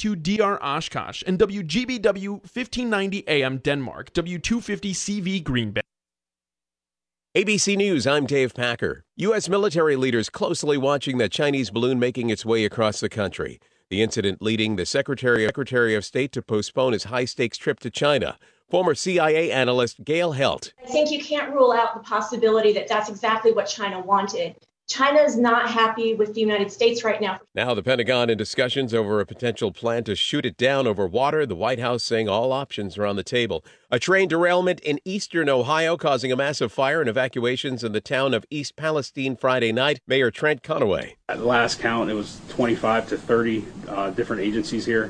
W232 DR Oshkosh, and WGBW 1590 AM Denmark, W250 CV Green Bay. ABC News, I'm Dave Packer. U.S. military leaders closely watching the Chinese balloon making its way across the country. The incident leading the Secretary of State to postpone his high-stakes trip to China. Former CIA analyst Gail Helt. I think you can't rule out the possibility that that's exactly what China wanted. China is not happy with the United States right now. Now the Pentagon in discussions over a potential plan to shoot it down over water. The White House saying all options are on the table. A train derailment in eastern Ohio causing a massive fire and evacuations in the town of East Palestine Friday night. Mayor Trent Conaway. At last count, it was 25 to 30 different agencies here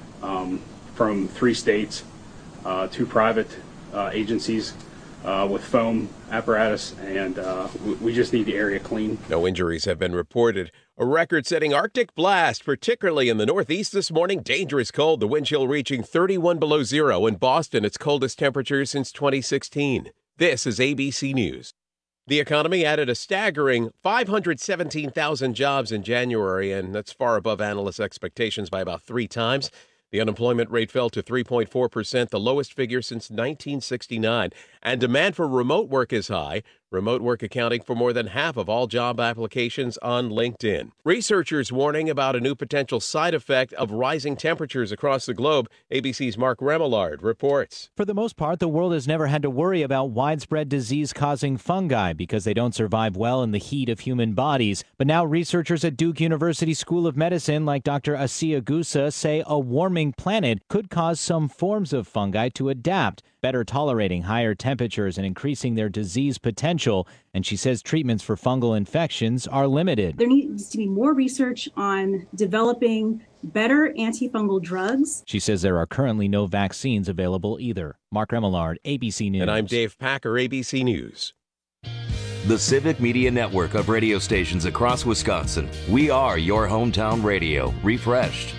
from 3 states, 2 private agencies. With foam apparatus, and we just need the area clean. No injuries have been reported. A record-setting Arctic blast, particularly in the Northeast this morning. Dangerous cold, the wind chill reaching 31 below zero. In Boston, its coldest temperature since 2016. This is ABC News. The economy added a staggering 517,000 jobs in January, and that's far above analysts' expectations by about 3 times. The unemployment rate fell to 3.4%, the lowest figure since 1969. And demand for remote work is high, remote work accounting for more than half of all job applications on LinkedIn. Researchers warning about a new potential side effect of rising temperatures across the globe. ABC's Mark Remillard reports. For the most part, the world has never had to worry about widespread disease-causing fungi because they don't survive well in the heat of human bodies. But now researchers at Duke University School of Medicine, like Dr. Asiya Gusa, say a warming planet could cause some forms of fungi to adapt, better tolerating higher temperatures and increasing their disease potential. And she says treatments for fungal infections are limited. There needs to be more research on developing better antifungal drugs. She says there are currently no vaccines available either. Mark Remillard, ABC News. And I'm Dave Packer, ABC News. The Civic Media Network of radio stations across Wisconsin. We are your hometown radio, refreshed.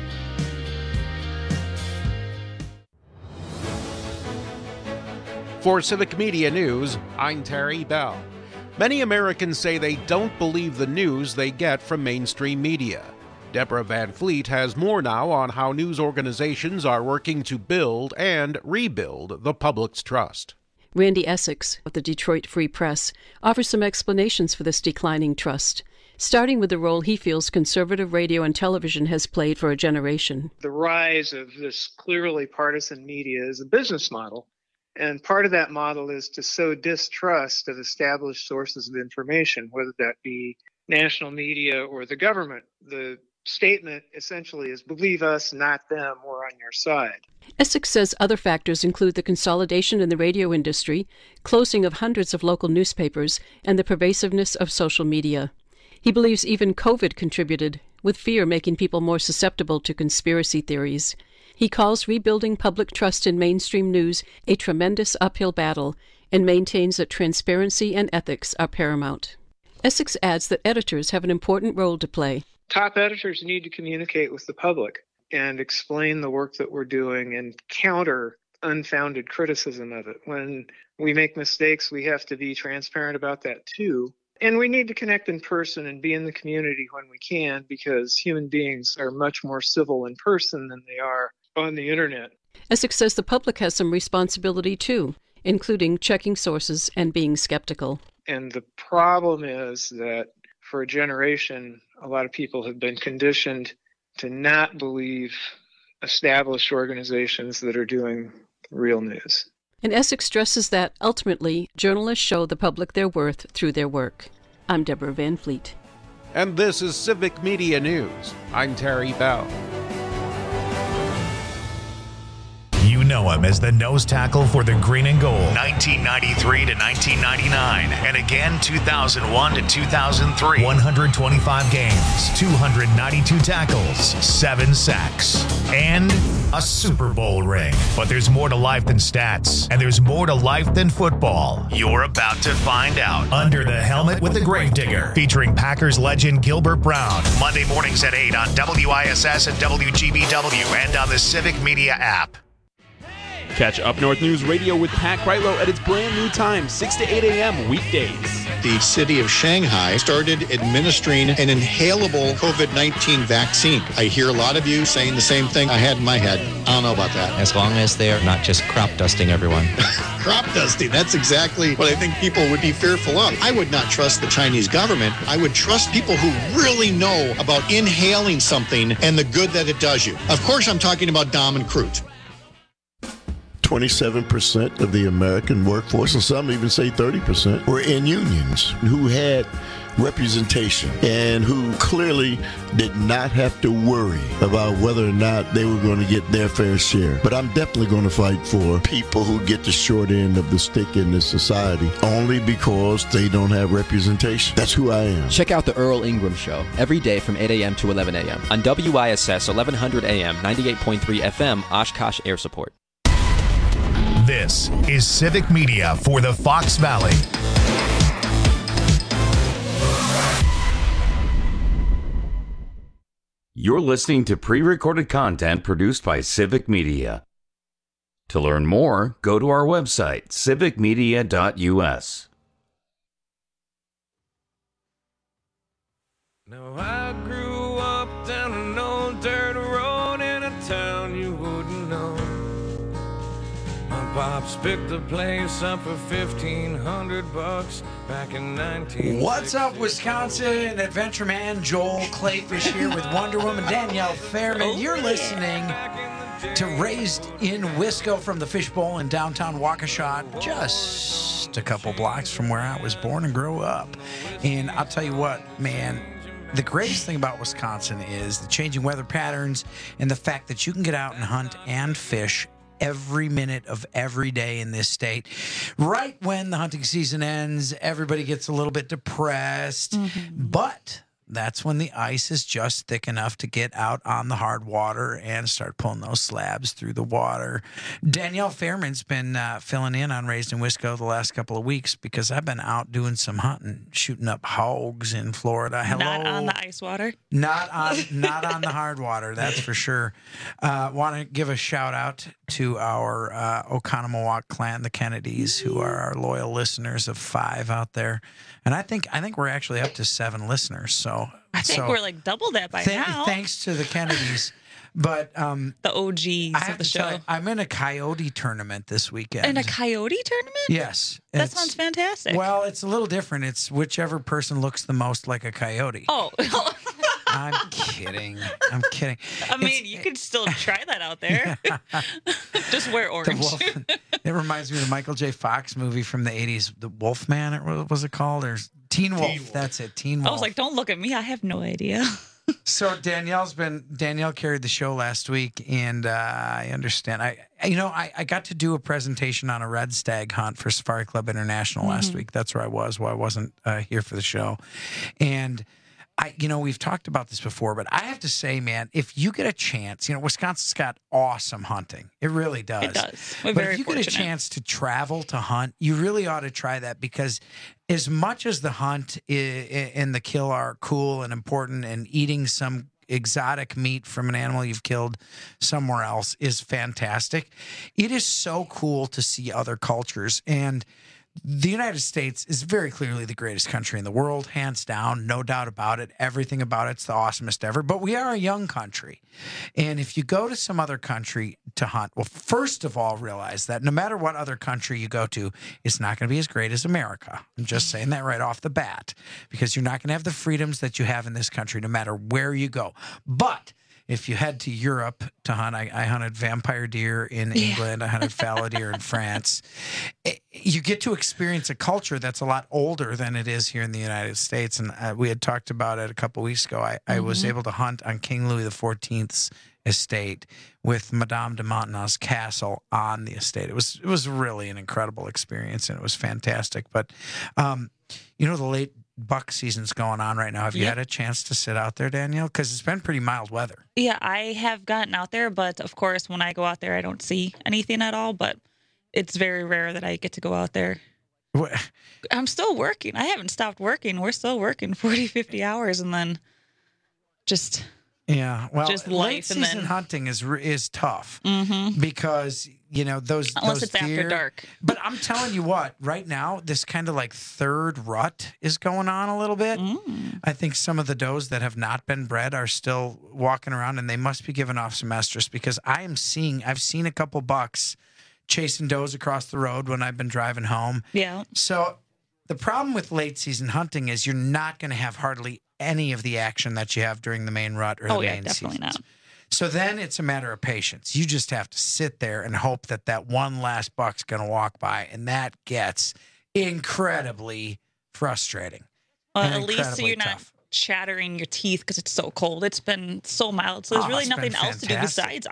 For Civic Media News, I'm Terry Bell. Many Americans say they don't believe the news they get from mainstream media. Deborah Van Fleet has more now on how news organizations are working to build and rebuild the public's trust. Randy Essex of the Detroit Free Press offers some explanations for this declining trust, starting with the role he feels conservative radio and television has played for a generation. The rise of this clearly partisan media is a business model. And part of that model is to sow distrust of established sources of information, whether that be national media or the government. The statement essentially is believe us, not them, we're on your side. Essex says other factors include the consolidation in the radio industry, closing of hundreds of local newspapers, and the pervasiveness of social media. He believes even COVID contributed, with fear making people more susceptible to conspiracy theories. He calls rebuilding public trust in mainstream news a tremendous uphill battle and maintains that transparency and ethics are paramount. Essex adds that editors have an important role to play. Top editors need to communicate with the public and explain the work that we're doing and counter unfounded criticism of it. When we make mistakes, we have to be transparent about that too. And we need to connect in person and be in the community when we can, because human beings are much more civil in person than they are on the internet. Essex says the public has some responsibility too, including checking sources and being skeptical. And the problem is that for a generation, a lot of people have been conditioned to not believe established organizations that are doing real news. And Essex stresses that, ultimately, journalists show the public their worth through their work. I'm Deborah Van Fleet. And this is Civic Media News. I'm Terry Bell. You know him as the nose tackle for the Green and Gold, 1993 to 1999, and again 2001 to 2003. 125 games, 292 tackles, 7 sacks, and a Super Bowl ring. But there's more to life than stats, and there's more to life than football. You're about to find out. Under the Helmet with the Gravedigger, featuring Packers legend Gilbert Brown. Monday mornings at 8 on WISS and WGBW, and on the Civic Media app. Catch Up North News Radio with Pat Kreitlow at its brand new time, 6 to 8 a.m. weekdays. The city of Shanghai started administering an inhalable COVID-19 vaccine. I hear a lot of you saying the same thing I had in my head. I don't know about that. As long as they're not just crop dusting everyone. Crop dusting, that's exactly what I think people would be fearful of. I would not trust the Chinese government. I would trust people who really know about inhaling something and the good that it does you. Of course, I'm talking about Dom and Crute. 27% of the American workforce, and some even say 30%, were in unions who had representation and who clearly did not have to worry about whether or not they were going to get their fair share. But I'm definitely going to fight for people who get the short end of the stick in this society only because they don't have representation. That's who I am. Check out the Earl Ingram Show every day from 8 a.m. to 11 a.m. on WISS 1100 AM, 98.3 FM, Oshkosh Air Support. This is Civic Media for the Fox Valley. You're listening to pre-recorded content produced by Civic Media. To learn more, go to our website, civicmedia.us. Now I grew up down an old dirt road in a town you wouldn't know. My pops picked the place up for $1,500 back in 1960. What's up, Wisconsin? Adventure Man Joel Clayfish here with Wonder Woman Danielle Fairman. You're listening to Raised in Wisco from the Fishbowl in downtown Waukesha, just a couple blocks from where I was born and grew up. And I'll tell you what, man, the greatest thing about Wisconsin is the changing weather patterns and the fact that you can get out and hunt and fish every minute of every day in this state. Right when the hunting season ends, everybody gets a little bit depressed, but that's when the ice is just thick enough to get out on the hard water and start pulling those slabs through the water. Danielle Fairman's been filling in on Raised in Wisco the last couple of weeks because I've been out doing some hunting, shooting up hogs in Florida. Hello. Not on the ice water. Not on the hard water, that's for sure. Want to give a shout out to our Oconomowoc clan, the Kennedys, who are our loyal listeners of 5 out there. And I think we're actually up to 7 listeners. So I think we're like double that by now. Thanks to the Kennedys. But the OGs of the show. You, I'm in a coyote tournament this weekend. In a coyote tournament? Yes. That sounds fantastic. Well, it's a little different. It's whichever person looks the most like a coyote. Oh. I'm kidding. I mean, you could still try that out there. Yeah. Just wear orange. It reminds me of the Michael J. Fox movie from the 80s, The Wolfman, what was it called? There's Teen Wolf. That's it, Teen Wolf. I was like, don't look at me. I have no idea. So Danielle carried the show last week, and I understand. I got to do a presentation on a red stag hunt for Safari Club International last week. That's where I was. Well, I wasn't here for the show, and we've talked about this before, but I have to say, man, if you get a chance, Wisconsin's got awesome hunting. It really does. It does. But if you get a chance to travel to hunt, you really ought to try that, because as much as the hunt and the kill are cool and important, and eating some exotic meat from an animal you've killed somewhere else is fantastic, it is so cool to see other cultures. And the United States is very clearly the greatest country in the world, hands down, no doubt about it. Everything about it's the awesomest ever. But we are a young country. And if you go to some other country to hunt, well, first of all, realize that no matter what other country you go to, it's not going to be as great as America. I'm just saying that right off the bat, because you're not going to have the freedoms that you have in this country no matter where you go. But if you head to Europe to hunt, I hunted vampire deer in England. I hunted fallow deer in France. You get to experience a culture that's a lot older than it is here in the United States. And we had talked about it a couple of weeks ago. I was able to hunt on King Louis XIV's estate with Madame de Maintenon's castle on the estate. It was really an incredible experience, and it was fantastic. But, the late buck season's going on right now. Have you had a chance to sit out there, Danielle? Because it's been pretty mild weather. Yeah, I have gotten out there, but of course, when I go out there, I don't see anything at all. But it's very rare that I get to go out there. What? I'm still working. I haven't stopped working. We're still working 40, 50 hours, and then just life. Just life, late season hunting is tough because Those Unless those it's deer. after dark. But I'm telling you what, right now, this kind of like third rut is going on a little bit. I think some of the does that have not been bred are still walking around, and they must be giving off some estrus, because I've seen a couple bucks chasing does across the road when I've been driving home. Yeah. So the problem with late season hunting is you're not going to have hardly any of the action that you have during the main rut or the main definitely seasons. not. So then it's a matter of patience. You just have to sit there and hope that one last buck's going to walk by, and that gets incredibly frustrating. Well, and at least incredibly you're not tough. chattering your teeth because it's so cold. It's been so mild, so there's really it's nothing been else to do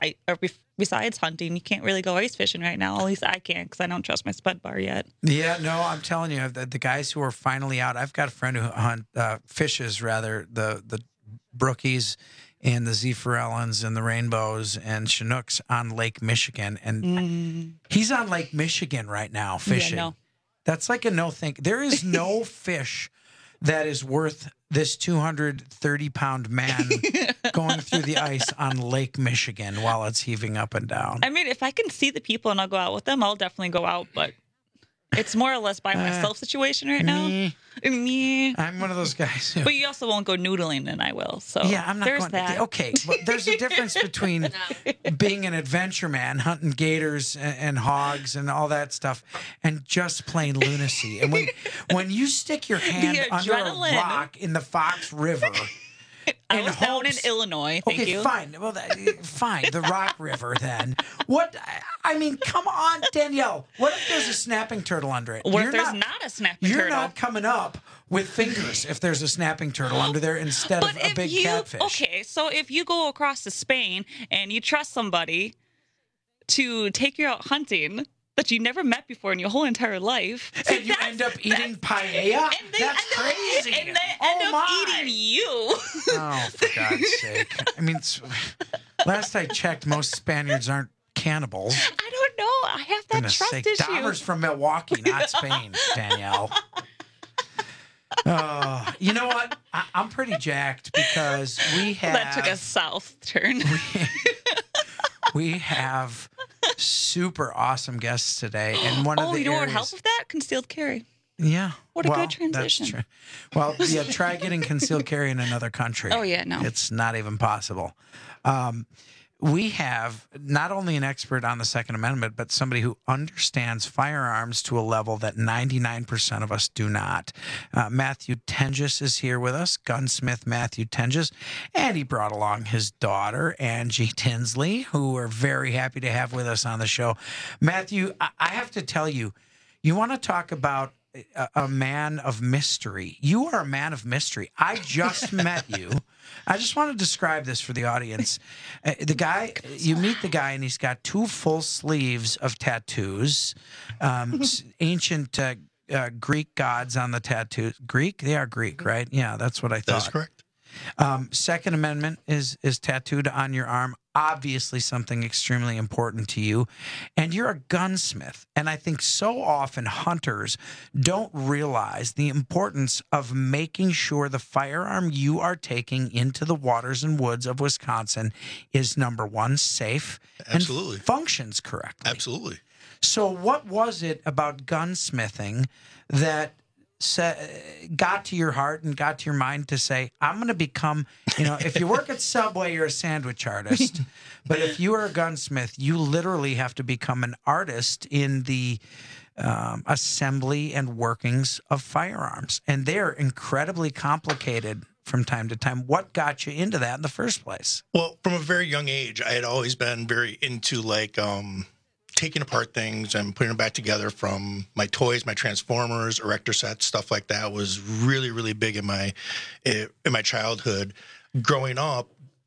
besides hunting. You can't really go ice fishing right now. At least I can't, because I don't trust my spud bar yet. Yeah, no, I'm telling you, the guys who are finally out. I've got a friend who fishes the brookies and the Zephyrellins and the rainbows and Chinooks on Lake Michigan, and he's on Lake Michigan right now fishing. Yeah, no. That's like a no think. There is no fish that is worth this 230-pound man going through the ice on Lake Michigan while it's heaving up and down. I mean, if I can see the people and I'll go out with them, I'll definitely go out, but it's more or less by myself situation right now. Me. I'm one of those guys. But you also won't go noodling, and I will. So yeah, I'm not there's going. that. Okay, but there's a difference between being an adventure man, hunting gators and hogs and all that stuff, and just plain lunacy. And when you stick your hand under a rock in the Fox River. I was down in Illinois. Thank you. Fine. Well, fine. The Rock River, then. What? I mean, come on, Danielle. What if there's a snapping turtle under it? What if there's not a snapping turtle? You're not coming up with fingers if there's a snapping turtle under there instead of a big catfish. Okay, so if you go across to Spain and you trust somebody to take you out hunting that you never met before in your whole entire life, and you end up eating paella? That's crazy. And they end up eating you. Oh, for God's sake. I mean, last I checked, most Spaniards aren't cannibals. I don't know. I have that trust issue. Dahmer's from Milwaukee, not Spain, Danielle. You know what? I'm pretty jacked because we have... That took a south turn. We have super awesome guests today. And one of the you know what would areas... help with that? Concealed carry. Yeah. What a good transition. That's true. Well, yeah, try getting concealed carry in another country. Oh, yeah, no. It's not even possible. We have not only an expert on the Second Amendment, but somebody who understands firearms to a level that 99% of us do not. Matthew Tenges is here with us, gunsmith Matthew Tenges, and he brought along his daughter, Angie Tinsley, who we're very happy to have with us on the show. Matthew, I have to tell you, you want to talk about a man of mystery. You are a man of mystery. I just met you. I just want to describe this for the audience. The guy, you meet the guy, and he's got 2 full sleeves of tattoos, ancient Greek gods on the tattoos. Greek? They are Greek, right? Yeah, that's what I thought. That's correct. Second Amendment is tattooed on your arm. Obviously something extremely important to you. And you're a gunsmith. And I think so often hunters don't realize the importance of making sure the firearm you are taking into the waters and woods of Wisconsin is, number one, safe Absolutely. and functions correctly. Absolutely. So what was it about gunsmithing that got to your heart and got to your mind to say, I'm going to become, if you work at Subway, you're a sandwich artist. But if you are a gunsmith, you literally have to become an artist in the assembly and workings of firearms. And they're incredibly complicated from time to time. What got you into that in the first place? Well, from a very young age, I had always been very into taking apart things and putting them back together, from my toys, my Transformers, erector sets, stuff like that was really, really big in my childhood. Growing up,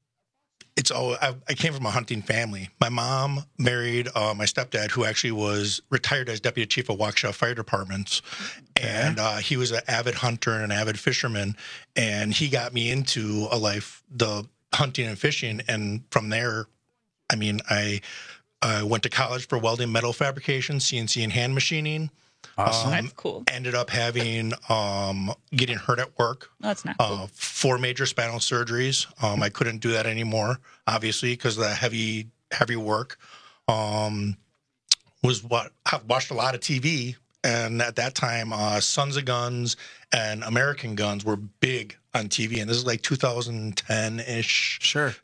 I came from a hunting family. My mom married my stepdad, who actually was retired as deputy chief of Waukesha Fire Departments, and he was an avid hunter and an avid fisherman, and he got me into the hunting and fishing, and from there, I went to college for welding, metal fabrication, CNC and hand machining. Awesome. That's cool. Ended up having getting hurt at work. That's not cool. 4 major spinal surgeries. I couldn't do that anymore, obviously, because of the heavy work. was what I watched a lot of TV. And at that time, Sons of Guns and American Guns were big on TV. And this is like 2010-ish,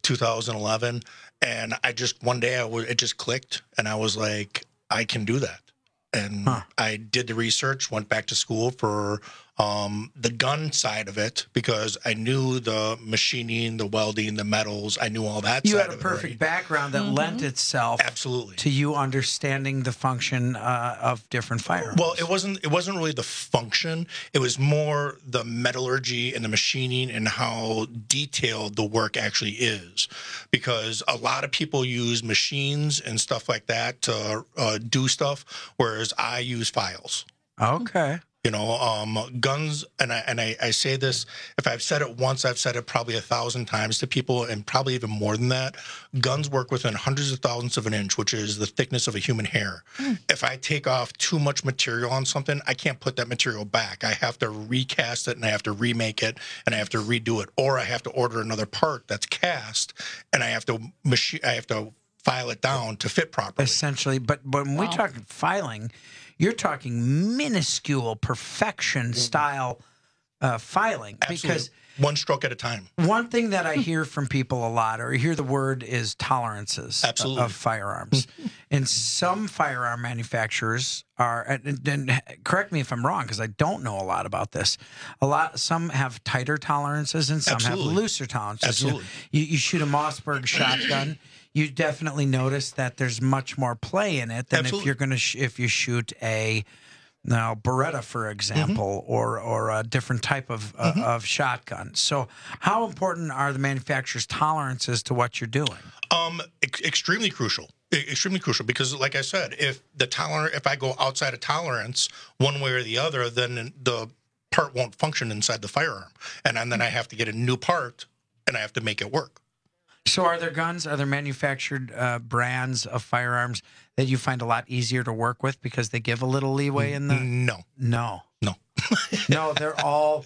2011. And I just, one day, it just clicked. And I was like, I can do that. And I did the research, went back to school for the gun side of it, because I knew the machining, the welding, the metals. I knew all that You side had a of it perfect already. background that lent itself absolutely to you understanding the function of different firearms. Well, it wasn't really the function. It was more the metallurgy and the machining and how detailed the work actually is. Because a lot of people use machines and stuff like that to do stuff, whereas I use files. Okay. You know, guns, and I say this, if I've said it once, I've said it probably 1,000 times to people, and probably even more than that. Guns work within hundreds of thousandths of an inch, which is the thickness of a human hair. If I take off too much material on something, I can't put that material back. I have to recast it, and I have to remake it, and I have to redo it, or I have to order another part that's cast, and I have to file it down to fit properly. Essentially, but when we talk filing, you're talking minuscule perfection style filing. Absolutely. Because one stroke at a time. One thing that I hear from people a lot, or I hear the word, is tolerances of firearms. And some firearm manufacturers are, and correct me if I'm wrong, because I don't know a lot about this. Some have tighter tolerances and some have looser tolerances. Absolutely. You shoot a Mossberg shotgun, you definitely notice that there's much more play in it than if you're going to if you shoot a Beretta, for example, or a different type of shotgun. So, how important are the manufacturer's tolerances to what you're doing? Extremely crucial. Extremely crucial, because, like I said, if I go outside of tolerance one way or the other, then the part won't function inside the firearm, and then I have to get a new part and I have to make it work. So are there manufactured brands of firearms that you find a lot easier to work with because they give a little leeway in the... No. No, they're all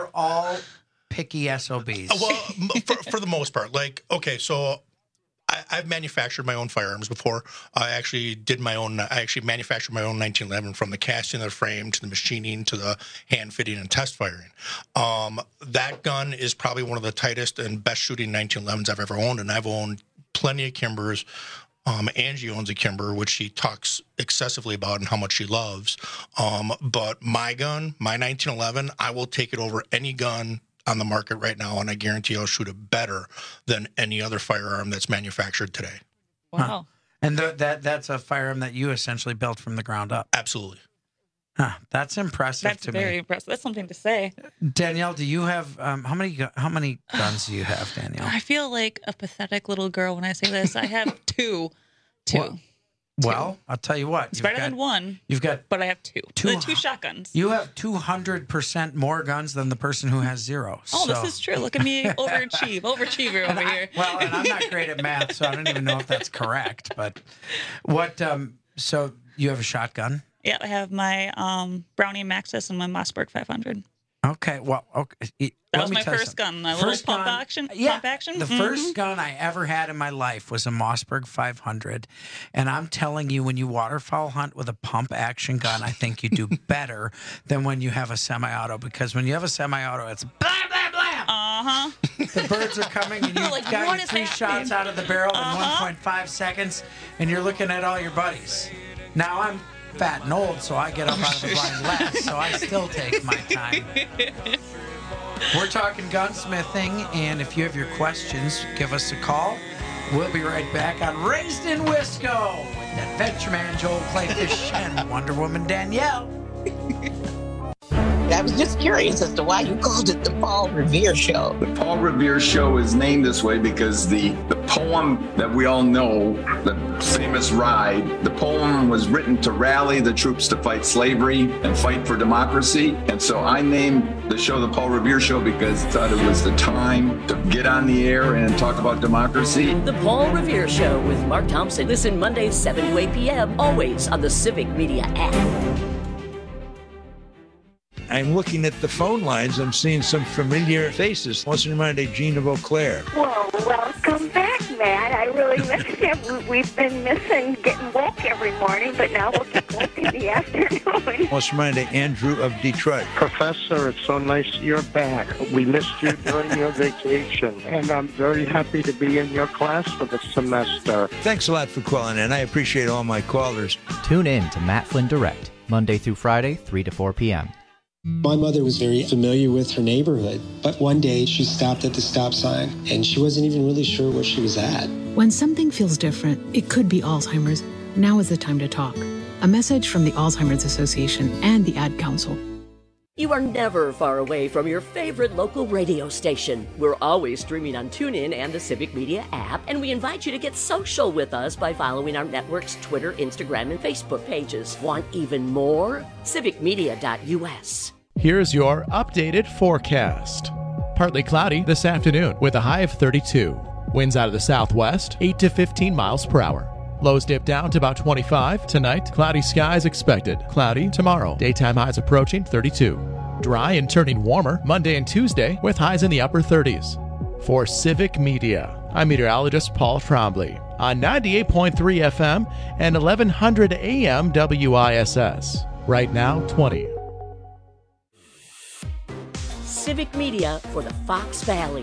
picky SOBs. Well, for the most part. Like, okay, so I've manufactured my own firearms before. I actually manufactured my own 1911, from the casting of the frame to the machining to the hand fitting and test firing. That gun is probably one of the tightest and best shooting 1911s I've ever owned, and I've owned plenty of Kimbers. Angie owns a Kimber, which she talks excessively about and how much she loves. But my gun, my 1911, I will take it over any gun on the market right now, and I guarantee I'll shoot it better than any other firearm that's manufactured today. Wow. Huh. And that's a firearm that you essentially built from the ground up. Absolutely. Huh. That's impressive to me. That's very impressive. That's something to say. Danielle, do you have how many guns do you have, Danielle? I feel like a pathetic little girl when I say this. I have two. Well, I'll tell you what. It's better than one. But I have two. The two shotguns. You have 200% more guns than the person who has zero. Oh, this is true. Look at me overachiever over here. Well, and I'm not great at math, so I don't even know if that's correct. But what? So you have a shotgun? Yeah, I have my Brownie Maxus and my Mossberg 500. Okay, well, okay. That was my first gun. A little pump action. The first gun I ever had in my life was a Mossberg 500. And I'm telling you, when you waterfowl hunt with a pump action gun, I think you do better than when you have a semi-auto. Because when you have a semi-auto, it's blah, blah, blah. The birds are coming, and you've got your 3 shots out of the barrel in 1.5 seconds, and you're looking at all your buddies. Now I'm fat and old, so I get up out of the blind last, so I still take my time. We're talking gunsmithing, and if you have your questions, give us a call. We'll be right back on Raised in Wisco with Adventure Man Joel Clayfish and Wonder Woman Danielle. I was just curious as to why you called it the Paul Revere Show. The Paul Revere Show is named this way because the poem that we all know, the famous Ride, the poem was written to rally the troops to fight slavery and fight for democracy. And so I named the show the Paul Revere Show because I thought it was the time to get on the air and talk about democracy. The Paul Revere Show with Mark Thompson. Listen Mondays 7 to 8 p.m. always on the Civic Media app. I'm looking at the phone lines. I'm seeing some familiar faces. What's reminded Gina Beauclair? Well, welcome back, Matt. I really missed you. We've been missing getting woke every morning, but now we'll get woke in the afternoon. What's reminded Andrew of Detroit? Professor, it's so nice you're back. We missed you during your vacation, and I'm very happy to be in your class for the semester. Thanks a lot for calling in. I appreciate all my callers. Tune in to Matt Flynn Direct, Monday through Friday, 3 to 4 p.m. My mother was very familiar with her neighborhood, but one day she stopped at the stop sign, and she wasn't even really sure where she was at. When something feels different, it could be Alzheimer's. Now is the time to talk. A message from the Alzheimer's Association and the Ad Council. You are never far away from your favorite local radio station. We're always streaming on TuneIn and the Civic Media app, and we invite you to get social with us by following our network's Twitter, Instagram, and Facebook pages. Want even more? civicmedia.us. Here's your updated forecast. Partly cloudy this afternoon with a high of 32. Winds out of the southwest, 8 to 15 miles per hour. Lows dip down to about 25. Tonight, cloudy skies expected. Cloudy tomorrow. Daytime highs approaching 32. Dry and turning warmer Monday and Tuesday with highs in the upper 30s. For Civic Media, I'm meteorologist Paul Trombley on 98.3 FM and 1100 AM WISS. Right now, 20. Civic Media for the Fox Valley.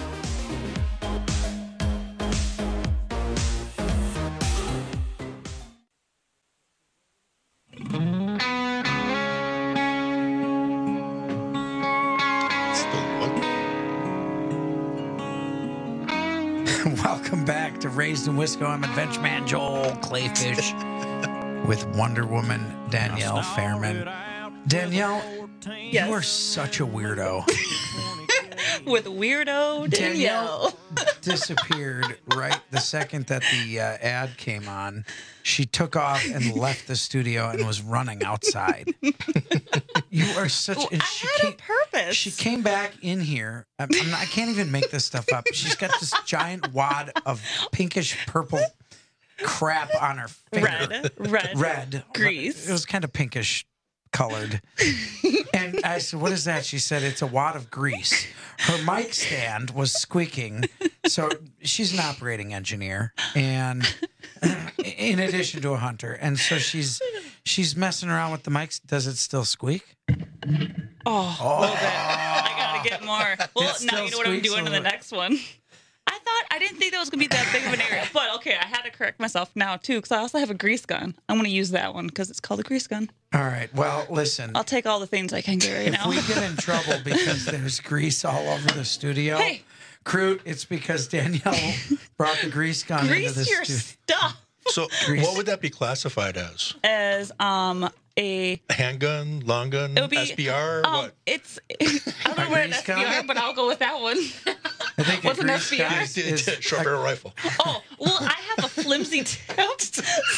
Welcome back to Raised in Wisco. I'm Adventure Man Joel Clayfish with Wonder Woman Danielle Fairman. Danielle, Yes. you are such a weirdo. With weirdo Danielle. Disappeared right the second that the ad came on. She took off and left the studio and was running outside. You are such. Well, and I she had came, a purpose. She came back in here. I can't even make this stuff up. She's got this giant wad of pinkish purple crap on her finger. Red grease. It was kind of pinkish colored. And I said, "What is that?" She said, "It's a wad of grease." Her mic stand was squeaking. So she's an operating engineer, and in addition to a hunter, and so she's messing around with the mics. Does it still squeak? Oh, a little bit. I gotta get more. Well, now you know what I'm doing in the next one. I didn't think that was gonna be that big of an area, but okay, I had to correct myself now too, because I also have a grease gun. I'm gonna use that one because it's called a grease gun. All right. Well, listen. I'll take all the things I can get right now. If we get in trouble because there's grease all over the studio, hey, Crute, it's because Danielle brought the grease gun into the your studio. stuff. So, what would that be classified as? As a handgun, long gun, it would be, SBR? What? It's I don't know what an SBR, but I'll go with that one. I think what's an SBR? Short barrel rifle. Oh, well, I have a flimsy tilt.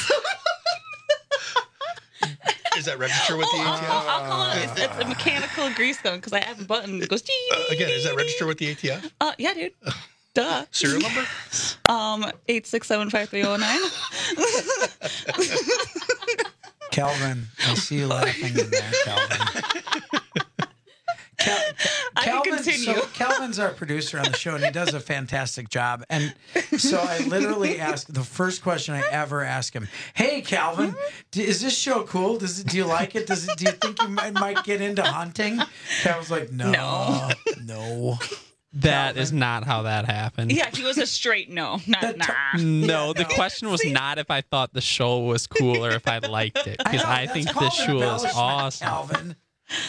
Is that registered with the ATF? I'll call it. It's a mechanical grease gun because I have a button that goes. Again, is that registered with the ATF? Yeah, dude. Duh. Serial number? 8675309. Calvin, I see you laughing in there, Calvin. Calvin, so Calvin's our producer on the show, and he does a fantastic job. And so I literally asked the first question I ever ask him: "Hey, Calvin, is this show cool? Do you like it? Do you think you might get into hunting?" Calvin's like, "No." That is not how that happened. Yeah, he was a straight no. Not nah. No, the question was not if I thought the show was cool or if I liked it, because I think the show is awesome. Calvin.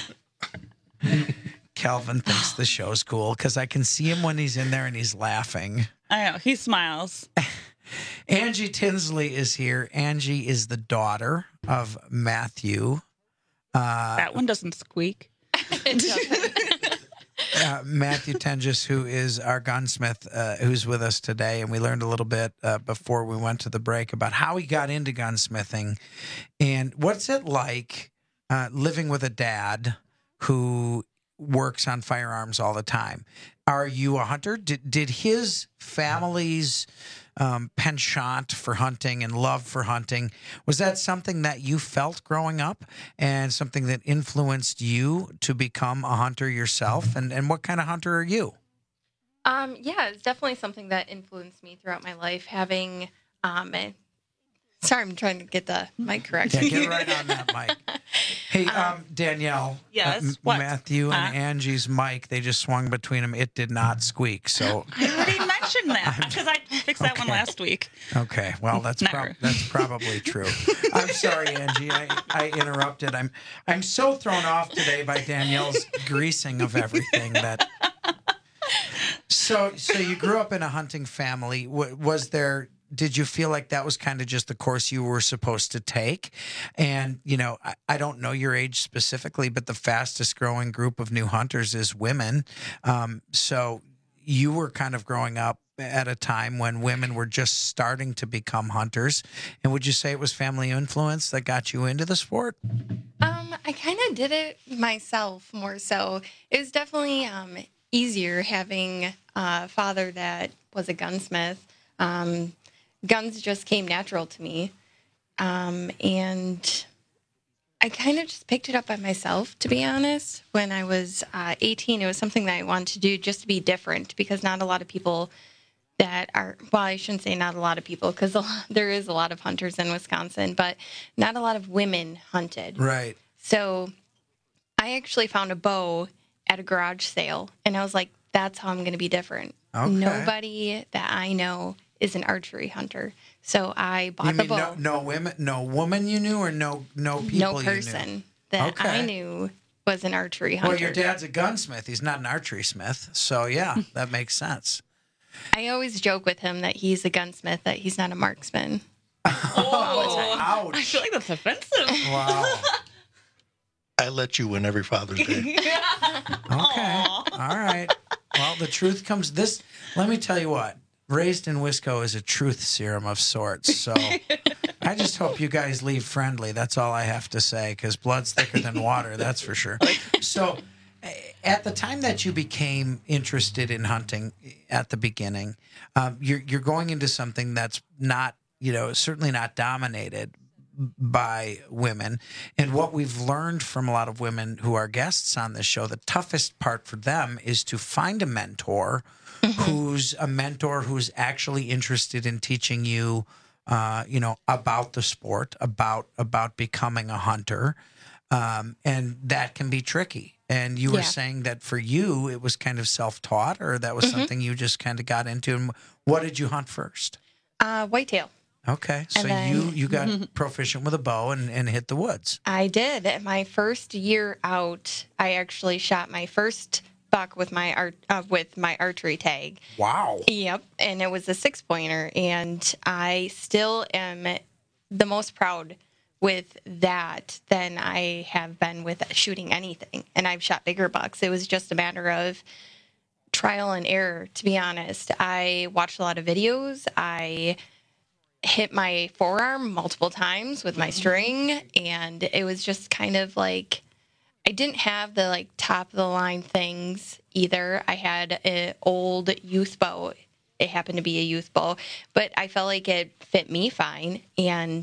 Calvin thinks the show's cool because I can see him when he's in there and he's laughing. I know. He smiles. Angie Tinsley is here. Angie is the daughter of Matthew. That one doesn't squeak. Matthew Tenges, who is our gunsmith, who's with us today. And we learned a little bit before we went to the break about how he got into gunsmithing and what's it like living with a dad who works on firearms all the time. Are you a hunter? Did his family's penchant for hunting and love for hunting. Was that something that you felt growing up and something that influenced you to become a hunter yourself? And what kind of hunter are you? Yeah, it's definitely something that influenced me throughout my life. Having, sorry, I'm trying to get the mic correct. Yeah, get right on that mic. Hey, Danielle. Yes. What? Matthew and Angie's mic, they just swung between them. It did not squeak. So I already mentioned that because I fixed that one last week. Okay, well that's probably true. I'm sorry, Angie. I interrupted. I'm so thrown off today by Danielle's greasing of everything that. So you grew up in a hunting family. Did you feel like that was kind of just the course you were supposed to take? And, I don't know your age specifically, but the fastest growing group of new hunters is women. So you were kind of growing up at a time when women were just starting to become hunters. And would you say it was family influence that got you into the sport? I kind of did it myself more so. It was definitely easier having a father that was a gunsmith. Guns just came natural to me. And I kind of just picked it up by myself, to be honest. When I was 18, it was something that I wanted to do just to be different, because not a lot of people that are, well, I shouldn't say not a lot of people, because there is a lot of hunters in Wisconsin, but not a lot of women hunted. Right. So I actually found a bow at a garage sale, and I was like, that's how I'm going to be different. Okay. Nobody that I know is an archery hunter. So I bought the bow. No woman you knew, or no people you knew? No person that I knew was an archery hunter. Well, your dad's a gunsmith. He's not an archery smith. So, yeah, that makes sense. I always joke with him that he's a gunsmith, that he's not a marksman. Oh, ouch. I feel like that's offensive. Wow. I let you win every Father's Day. Okay. All right. Well, the truth comes. Let me tell you what. Raised in Wisco is a truth serum of sorts. So I just hope you guys leave friendly. That's all I have to say, because blood's thicker than water, that's for sure. So at the time that you became interested in hunting at the beginning, you're going into something that's not, certainly not dominated by women. And what we've learned from a lot of women who are guests on this show, the toughest part for them is to find a mentor who's actually interested in teaching you, about the sport, about becoming a hunter. And that can be tricky. And you were saying that for you, it was kind of self-taught, or that was something you just kind of got into. And what did you hunt first? Whitetail. Okay. So you got proficient with a bow and hit the woods. I did. My first year out, I actually shot my first buck with my archery tag. Wow. Yep. And it was a 6-pointer. And I still am the most proud with that than I have been with shooting anything. And I've shot bigger bucks. It was just a matter of trial and error, to be honest. I watched a lot of videos. I hit my forearm multiple times with my string, and it was just kind of like, I didn't have the top of the line things either. I had an old youth bow. It happened to be a youth bow, but I felt like it fit me fine. And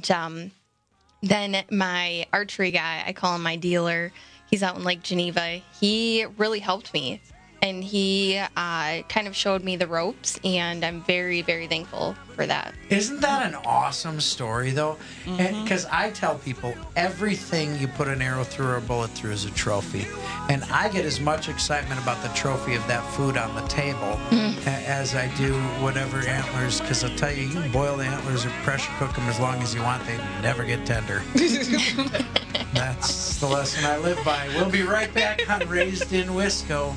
then my archery guy, I call him my dealer, he's out in Lake Geneva. He really helped me, and he kind of showed me the ropes, and I'm very, very thankful for that. Isn't that an awesome story, though? Because I tell people everything you put an arrow through or a bullet through is a trophy. And I get as much excitement about the trophy of that food on the table as I do whatever antlers, because I'll tell you, you can boil the antlers or pressure cook them as long as you want. They never get tender. That's the lesson I live by. We'll be right back on Raised in Wisco.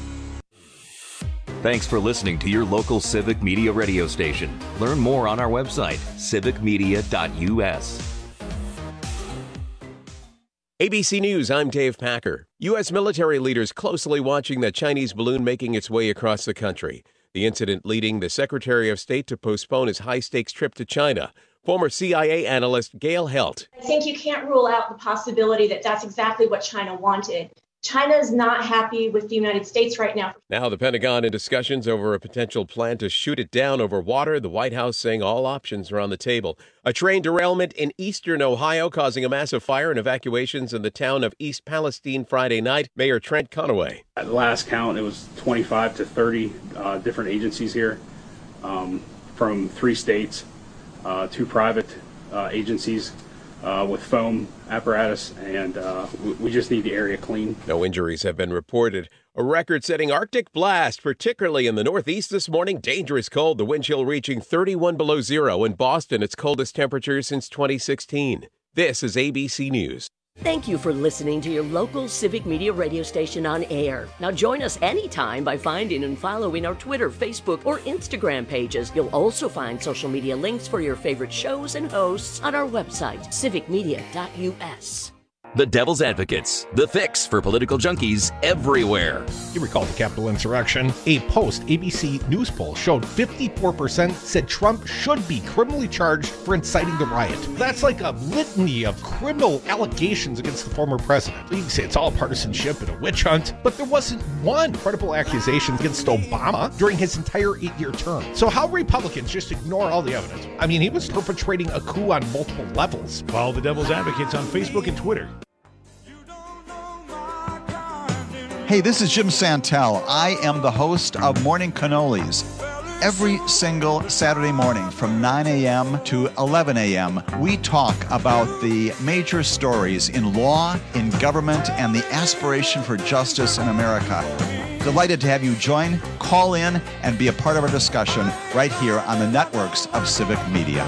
Thanks for listening to your local Civic Media radio station. Learn more on our website, civicmedia.us. ABC News, I'm Dave Packer. U.S. military leaders closely watching the Chinese balloon making its way across the country. The incident leading the Secretary of State to postpone his high-stakes trip to China. Former CIA analyst Gail Helt. I think you can't rule out the possibility that that's exactly what China wanted. China is not happy with the United States right now. Now the Pentagon in discussions over a potential plan to shoot it down over water. The White House saying all options are on the table. A train derailment in eastern Ohio causing a massive fire and evacuations in the town of East Palestine Friday night. Mayor Trent Conaway. At the last count, it was 25 to 30 different agencies here from 3 states, 2 private agencies with foam apparatus, and we just need the area clean. No injuries have been reported. A record-setting Arctic blast, particularly in the Northeast this morning. Dangerous cold, the wind chill reaching 31 below zero. In Boston, its coldest temperature since 2016. This is ABC News. Thank you for listening to your local Civic Media radio station on air. Now join us anytime by finding and following our Twitter, Facebook, or Instagram pages. You'll also find social media links for your favorite shows and hosts on our website, civicmedia.us. The Devil's Advocates, the fix for political junkies everywhere. You recall the Capitol insurrection? A post-ABC News poll showed 54% said Trump should be criminally charged for inciting the riot. That's like a litany of criminal allegations against the former president. You can say it's all partisanship and a witch hunt, but there wasn't one credible accusation against Obama during his entire 8-year term. So how Republicans just ignore all the evidence? I mean, he was perpetrating a coup on multiple levels. Follow the Devil's Advocates on Facebook and Twitter. Hey, this is Jim Santel. I am the host of Morning Cannolis. Every single Saturday morning from 9 a.m. to 11 a.m., we talk about the major stories in law, in government, and the aspiration for justice in America. Delighted to have you join, call in, and be a part of our discussion right here on the networks of Civic Media.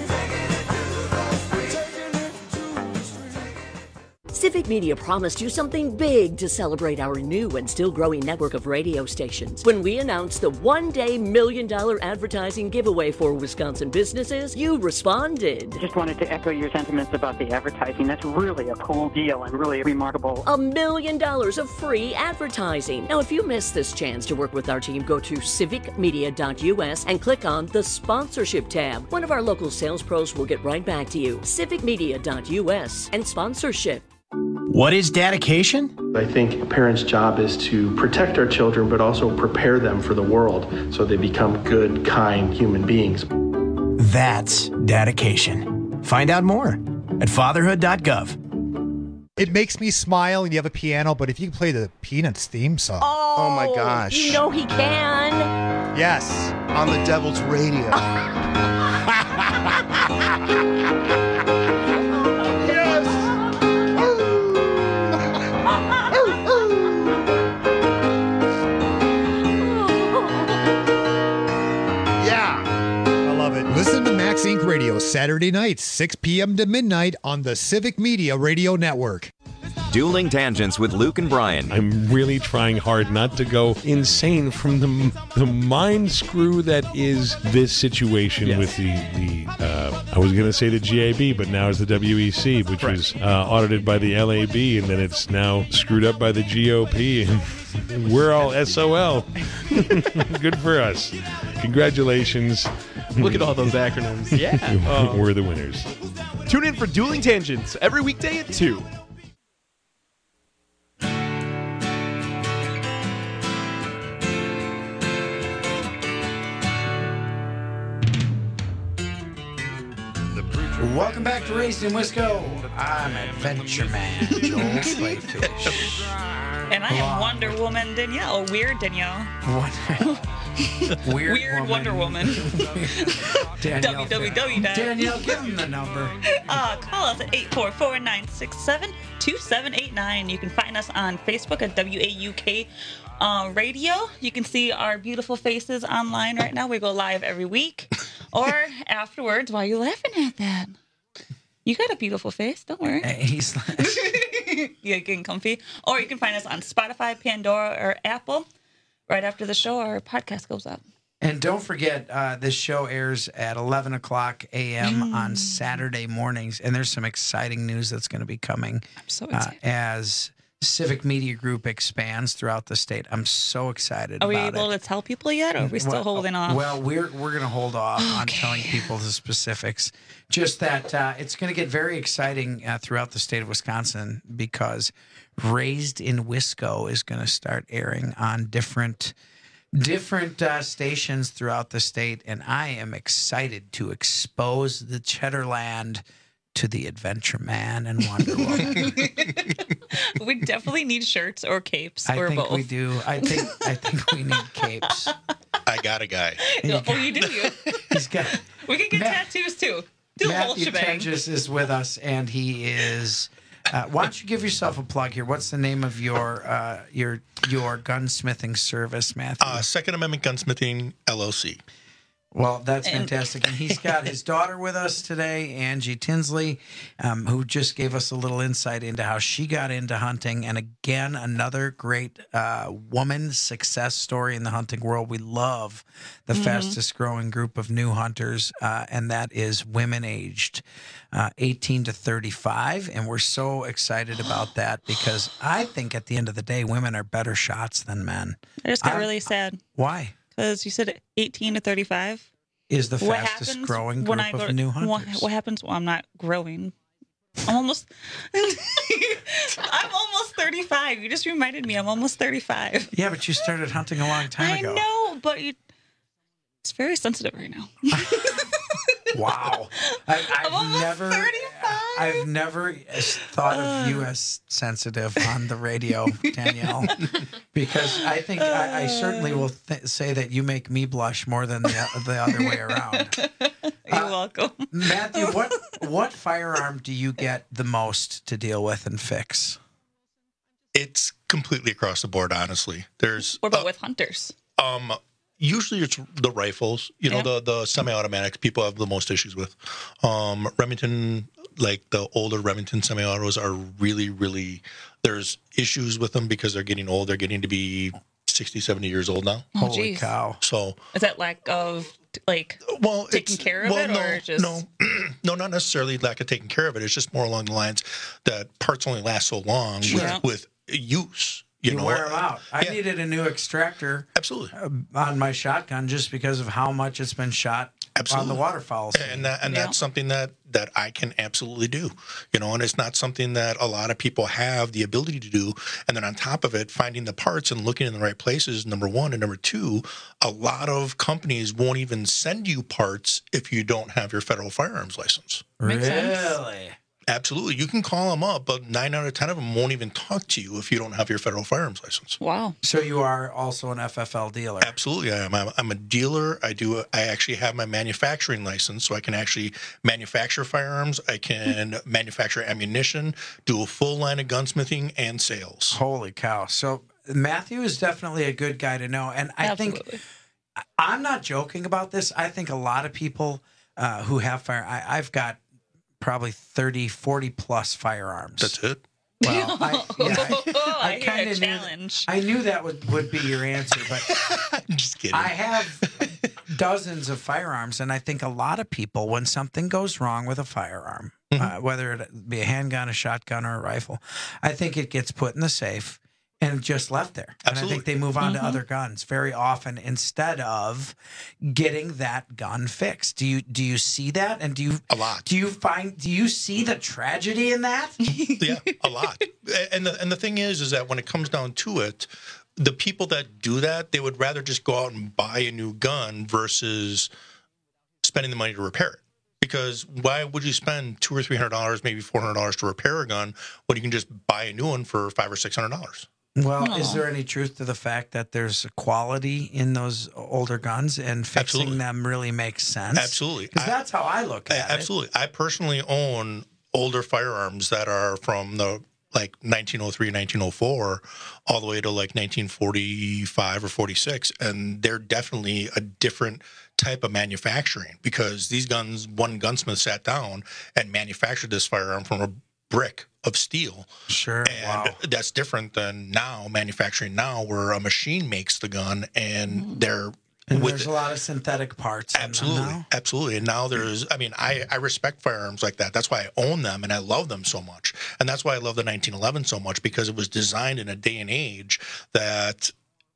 Civic Media promised you something big to celebrate our new and still growing network of radio stations. When we announced the one-day $1 million advertising giveaway for Wisconsin businesses, you responded. Just wanted to echo your sentiments about the advertising. That's really a cool deal and really remarkable. $1 million of free advertising. Now, if you missed this chance to work with our team, go to civicmedia.us and click on the sponsorship tab. One of our local sales pros will get right back to you. civicmedia.us and sponsorship. What is dedication? I think a parent's job is to protect our children, but also prepare them for the world so they become good, kind human beings. That's dedication. Find out more at fatherhood.gov. It makes me smile and you have a piano, but if you play the Peanuts theme song. Oh my gosh. You know he can. Yes, on the Devil's Radio. Listen to Max Inc. Radio Saturday nights, 6 p.m. to midnight on the Civic Media Radio Network. Dueling Tangents with Luke and Brian. I'm really trying hard not to go insane from the mind screw that is this situation with the I was going to say the GAB, but now it's the WEC, which was audited by the LAB, and then it's now screwed up by the GOP, and we're all SOL. Good for us. Congratulations. Look at all those acronyms. Yeah. We're the winners. Tune in for Dueling Tangents every weekday at 2. Welcome back to Raised in Wisco. I'm Adventure Man Joel Slayfish. And I am Wonder Woman Danielle. Weird Danielle. Weird Wonder Woman. Danielle, www. Danielle, give him the number. Call us at 844-967-2789. You can find us on Facebook at WAUK Radio. You can see our beautiful faces online right now. We go live every week. Or afterwards. Why are you laughing at that? You got a beautiful face. Don't worry. He's You're getting comfy. Or you can find us on Spotify, Pandora, or Apple. Right after the show, our podcast goes up. And don't forget, this show airs at 11 o'clock a.m. on Saturday mornings. And there's some exciting news that's going to be coming. I'm so excited. As Civic Media Group expands throughout the state. I'm so excited Are we about able to tell people yet, or are we still holding off? Well, we're going to hold off on telling people the specifics. Just that it's going to get very exciting throughout the state of Wisconsin because Raised in Wisco is going to start airing on different stations throughout the state, and I am excited to expose the Cheddarland to the Adventure Man and Wonder Woman. We definitely need shirts or capes or both. I think we do. I think we need capes. I got a guy. Oh, you do? He's got. We can get tattoos too. Do the whole Matthew shebang. Tenges is with us, and he is. Why don't you give yourself a plug here? What's the name of your gunsmithing service, Matthew? Second Amendment Gunsmithing LLC. Well, that's fantastic. And he's got his daughter with us today, Angie Tinsley, who just gave us a little insight into how she got into hunting. And again, another great woman success story in the hunting world. We love the fastest growing group of new hunters, and that is women aged 18 to 35. And we're so excited about that because I think at the end of the day, women are better shots than men. I just got really sad. Why? Because you said 18 to 35 is the fastest growing group of new hunters. What happens? Well, I'm not growing. I'm almost 35. You just reminded me I'm almost 35. Yeah, but you started hunting a long time ago. I know, but it's very sensitive right now. Wow. I've never thought of you as sensitive on the radio, Danielle, because I think I certainly will say that you make me blush more than the other way around. You're welcome. Matthew, what firearm do you get the most to deal with and fix? It's completely across the board, honestly. What about with hunters? Usually it's the rifles, the semi-automatics people have the most issues with. Remington, like the older Remington semi-autos are really, really, there's issues with them because they're getting old. They're getting to be 60, 70 years old now. Oh, holy cow. So is that lack of taking care of it? Or just... No, not necessarily lack of taking care of it. It's just more along the lines that parts only last so long with use. You wear them out. I needed a new extractor on my shotgun just because of how much it's been shot on the waterfowl. And that's something that I can absolutely do. And it's not something that a lot of people have the ability to do. And then on top of it, finding the parts and looking in the right places, number one. And number two, a lot of companies won't even send you parts if you don't have your federal firearms license. Really? Absolutely. You can call them up, but 9 out of 10 of them won't even talk to you if you don't have your federal firearms license. Wow. So you are also an FFL dealer? Absolutely, I am. I'm a dealer. I actually have my manufacturing license, so I can actually manufacture firearms. I can manufacture ammunition, do a full line of gunsmithing and sales. Holy cow. So Matthew is definitely a good guy to know. And I think, I'm not joking about this. I think a lot of people who have I've got probably 30, 40 plus firearms. That's it? Well, I kind of challenge. I knew that would be your answer, but I'm just kidding. I have dozens of firearms, and I think a lot of people, when something goes wrong with a firearm, whether it be a handgun, a shotgun, or a rifle, I think it gets put in the safe and just left there. And I think they move on to other guns very often instead of getting that gun fixed. Do you see that? And a lot. Do you see the tragedy in that? Yeah, a lot. And the thing is that when it comes down to it, the people that do that, they would rather just go out and buy a new gun versus spending the money to repair it. Because why would you spend $200 or $300, maybe $400 to repair a gun when you can just buy a new one for $500 or $600? Well, is there any truth to the fact that there's a quality in those older guns and fixing them really makes sense? Absolutely. Because that's how I look at it. Absolutely. I personally own older firearms that are from the 1903, 1904, all the way to 1945 or 46. And they're definitely a different type of manufacturing because these guns, one gunsmith sat down and manufactured this firearm from a brick of steel. Sure. And that's different than manufacturing now where a machine makes the gun and they're And there's a lot of synthetic parts. Absolutely. Absolutely. And now I respect firearms like that. That's why I own them and I love them so much. And that's why I love the 1911 so much, because it was designed in a day and age that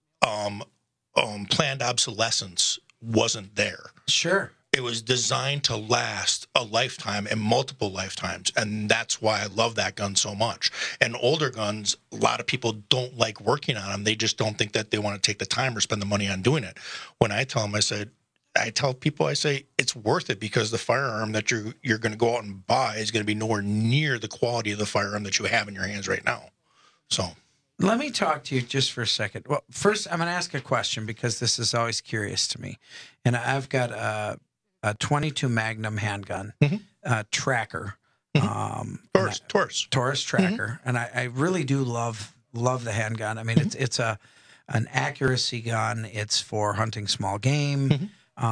planned obsolescence wasn't there. Sure. It was designed to last a lifetime and multiple lifetimes. And that's why I love that gun so much. And older guns, a lot of people don't like working on them. They just don't think that they want to take the time or spend the money on doing it. When I tell them, I tell people, it's worth it, because the firearm that you're going to go out and buy is going to be nowhere near the quality of the firearm that you have in your hands right now. So let me talk to you just for a second. Well, first, I'm going to ask a question, because this is always curious to me. And I've got a 22 Magnum handgun, tracker. Taurus tracker. And I really do love the handgun. I mean, it's an accuracy gun. It's for hunting small game.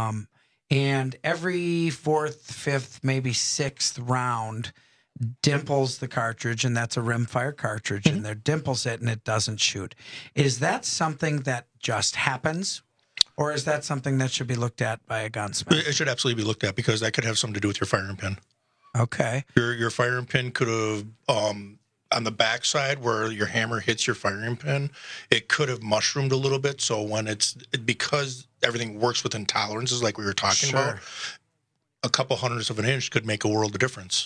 And every fourth, fifth, maybe sixth round dimples the cartridge, and that's a rimfire cartridge, and there dimples it and it doesn't shoot. Is that something that just happens? Or is that something that should be looked at by a gunsmith? It should absolutely be looked at, because that could have something to do with your firing pin. Okay. Your firing pin could have, on the backside where your hammer hits your firing pin, it could have mushroomed a little bit. So because everything works within tolerances like we were talking about, a couple hundredths of an inch could make a world of difference.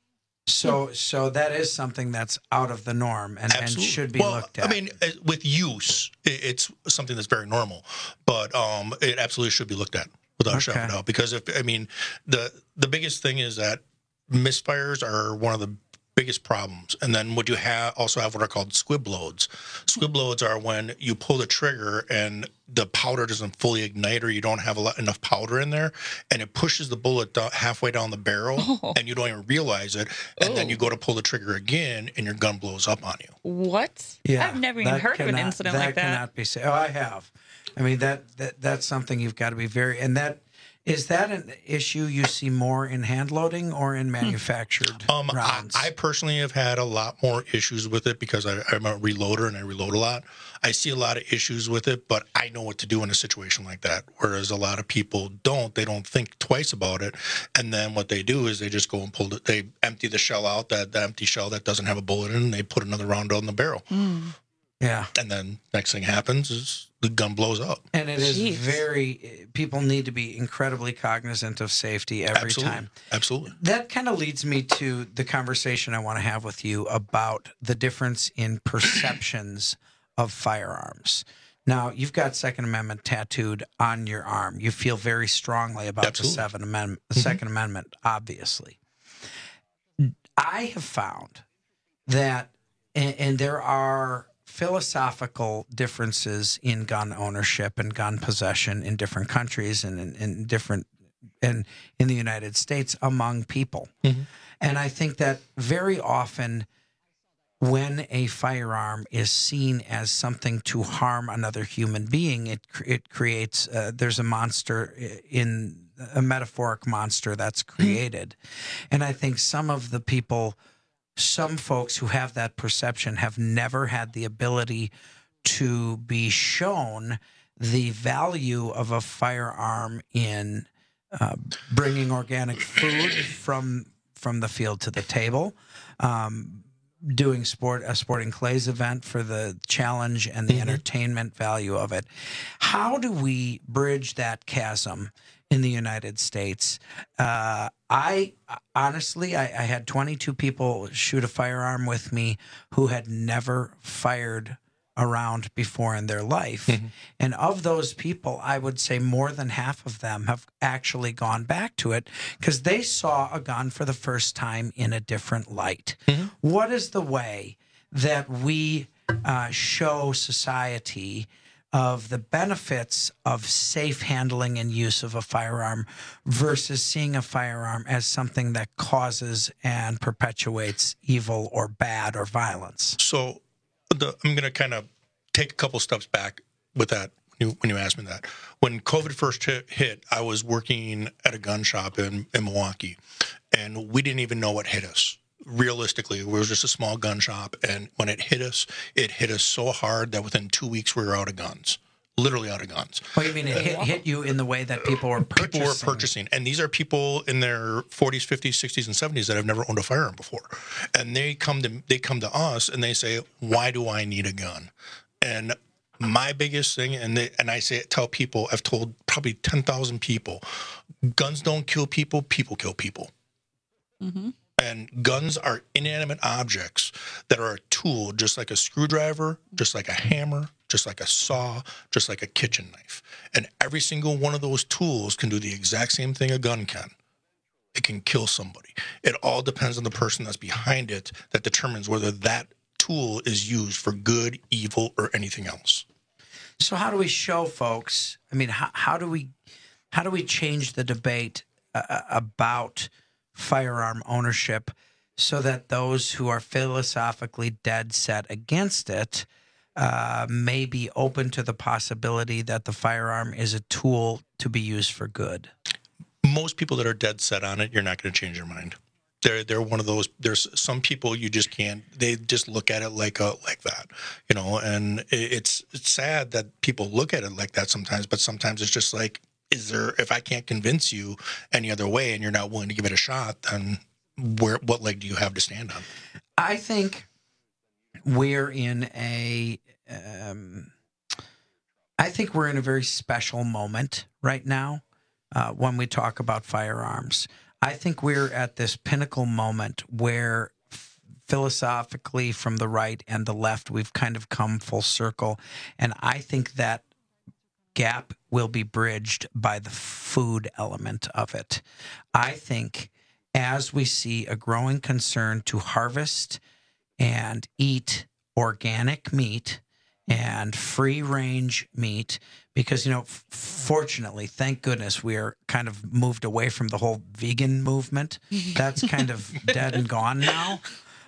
So that is something that's out of the norm and should be looked at. I mean, with use, it's something that's very normal, but it absolutely should be looked at without a shadow of a doubt. Because the biggest thing is that misfires are one of the biggest problems. And then what you also have what are called squib loads. Squib loads are when you pull the trigger and the powder doesn't fully ignite, or you don't have enough powder in there, and it pushes the bullet halfway down the barrel, and you don't even realize it. And then you go to pull the trigger again, and your gun blows up on you. What? Yeah, I've never even heard of an incident like that. That cannot be said. Oh, I have. I mean, that's something you've got to be very, and that. Is that an issue you see more in hand loading or in manufactured rounds? I personally have had a lot more issues with it, because I'm a reloader and I reload a lot. I see a lot of issues with it, but I know what to do in a situation like that. Whereas a lot of people don't. They don't think twice about it. And then what they do is they just go and pull it. They empty the shell out, the empty shell that doesn't have a bullet in it, and they put another round on the barrel. Yeah. And then next thing happens is the gun blows up. And it is people need to be incredibly cognizant of safety every time. Absolutely. That kind of leads me to the conversation I want to have with you about the difference in perceptions of firearms. Now, you've got Second Amendment tattooed on your arm. You feel very strongly about the Second Amendment, obviously. I have found that, and there are philosophical differences in gun ownership and gun possession in different countries and in the United States among people. And I think that very often when a firearm is seen as something to harm another human being, it creates there's a monster a metaphoric monster that's created. And I think some folks who have that perception have never had the ability to be shown the value of a firearm in bringing organic food from the field to the table, doing a sporting clays event for the challenge and the entertainment value of it. How do we bridge that chasm in the United States? I honestly had 22 people shoot a firearm with me who had never fired a round before in their life. And of those people, I would say more than half of them have actually gone back to it because they saw a gun for the first time in a different light. What is the way that we show society of the benefits of safe handling and use of a firearm versus seeing a firearm as something that causes and perpetuates evil or bad or violence? So I'm going to kind of take a couple steps back with that when you asked me that. When COVID first hit, I was working at a gun shop in Milwaukee, and we didn't even know what hit us. Realistically, it was just a small gun shop, and when it hit us so hard that within 2 weeks we were out of guns. literally out of guns. What do you mean it hit you in the way that people were purchasing? People were purchasing. And these are people in their 40s, 50s, 60s, and 70s that have never owned a firearm before. And they come to us and they say, why do I need a gun? And my biggest thing, tell people, I've told probably 10,000 people, guns don't kill people, people kill people. Mm-hmm. And guns are inanimate objects that are a tool, just like a screwdriver, just like a hammer, just like a saw, just like a kitchen knife. And every single one of those tools can do the exact same thing a gun can. It can kill somebody. It all depends on the person that's behind it that determines whether that tool is used for good, evil, or anything else. So how do we show folks? I mean, how do we change the debate about firearm ownership so that those who are philosophically dead set against it may be open to the possibility that the firearm is a tool to be used for good? Most people that are dead set on it, you're not going to change your mind. They're one of those. There's some people you just can't. They just look at it like that, you know. And it's sad that people look at it like that sometimes. But sometimes it's just like, if I can't convince you any other way and you're not willing to give it a shot, then what leg do you have to stand on? I think we're in a very special moment right now when we talk about firearms. I think we're at this pinnacle moment where philosophically from the right and the left, we've kind of come full circle. And I think that gap will be bridged by the food element of it. I think as we see a growing concern to harvest and eat organic meat and free-range meat, because, you know, fortunately, thank goodness, we are kind of moved away from the whole vegan movement. That's kind of dead and gone now.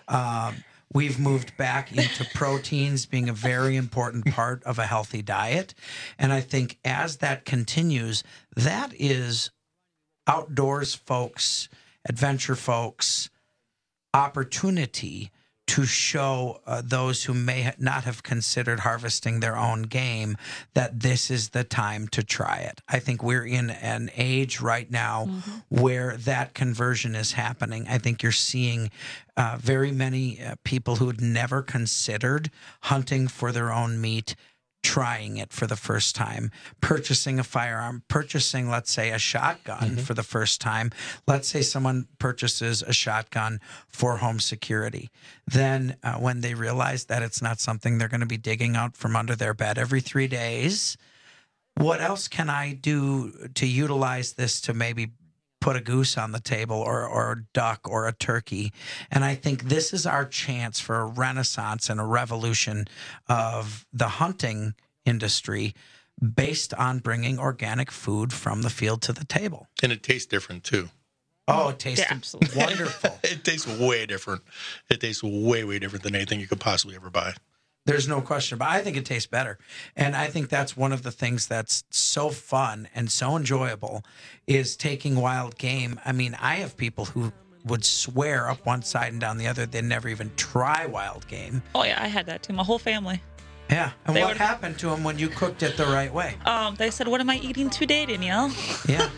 We've moved back into proteins being a very important part of a healthy diet. And I think as that continues, that is outdoors folks, adventure folks, opportunity to show those who may not have considered harvesting their own game that this is the time to try it. I think we're in an age right now where that conversion is happening. I think you're seeing very many people who had never considered hunting for their own meat trying it for the first time, purchasing a firearm, purchasing, let's say, a shotgun for the first time. Let's say someone purchases a shotgun for home security. Then when they realize that it's not something they're going to be digging out from under their bed every 3 days, what else can I do to utilize this to maybe put a goose on the table or a duck or a turkey? And I think this is our chance for a renaissance and a revolution of the hunting industry based on bringing organic food from the field to the table. And it tastes different too. Oh, it tastes wonderful. It tastes way different. It tastes way, way different than anything you could possibly ever buy. There's no question, but I think it tastes better. And I think that's one of the things that's so fun and so enjoyable is taking wild game. I mean, I have people who would swear up one side and down the other they'd never even try wild game. Oh, yeah, I had that too. My whole family. Yeah. And what happened to them when you cooked it the right way? They said, "What am I eating today, Danielle?" Yeah.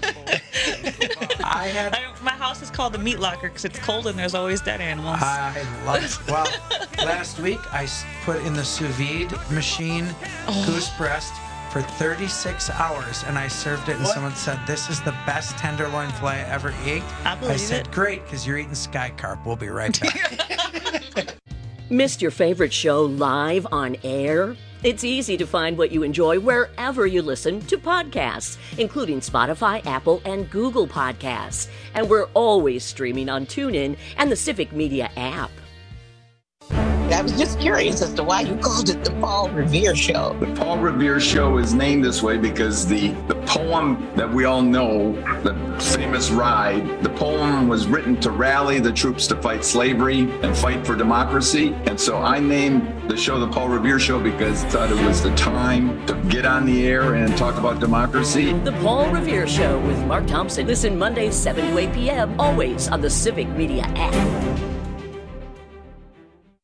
My house is called the meat locker because it's cold and there's always dead animals. I love it. Well, last week I put in the sous vide machine goose breast for 36 hours and I served it and someone said, "This is the best tenderloin filet I ever ate." I said, "Great, because you're eating sky carp." We'll be right back. Missed your favorite show live on air? It's easy to find what you enjoy wherever you listen to podcasts, including Spotify, Apple, and Google Podcasts. And we're always streaming on TuneIn and the Civic Media app. I was just curious as to why you called it the Paul Revere Show. The Paul Revere Show is named this way because the poem that we all know, the famous Ride, the poem was written to rally the troops to fight slavery and fight for democracy. And so I named the show the Paul Revere Show because I thought it was the time to get on the air and talk about democracy. The Paul Revere Show with Mark Thompson. Listen Mondays 7 to 8 p.m. always on the Civic Media app.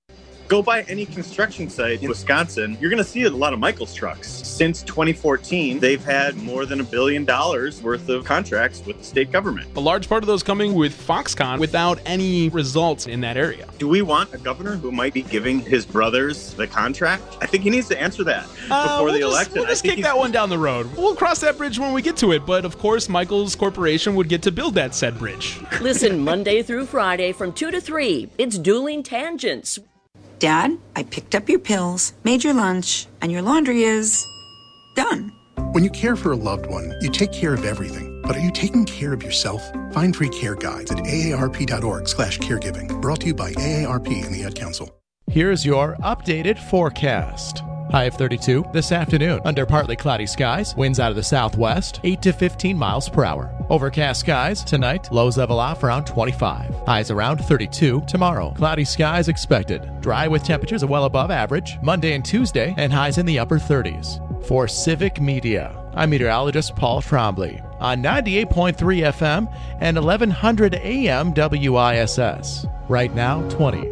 Go by any construction site in Wisconsin, you're going to see a lot of Michaels trucks. Since 2014, they've had more than $1 billion worth of contracts with the state government. A large part of those coming with Foxconn without any results in that area. Do we want a governor who might be giving his brothers the contract? I think he needs to answer that before the election. We'll just kick that one down the road. We'll cross that bridge when we get to it, but of course, Michaels Corporation would get to build that said bridge. Listen Monday through Friday from 2 to 3. It's Dueling Tangents. Dad, I picked up your pills, made your lunch, and your laundry is done. When you care for a loved one, you take care of everything. But are you taking care of yourself? Find free care guides at aarp.org/caregiving. Brought to you by AARP and the Ad Council. Here's your updated forecast. High of 32 this afternoon. Under partly cloudy skies. Winds out of the southwest, 8 to 15 miles per hour. Overcast skies tonight. Lows level off around 25. Highs around 32 tomorrow. Cloudy skies expected. Dry with temperatures well above average. Monday and Tuesday, and highs in the upper 30s. For Civic Media, I'm meteorologist Paul Trombley on 98.3 FM and 1100 AM WISS. Right now, 20.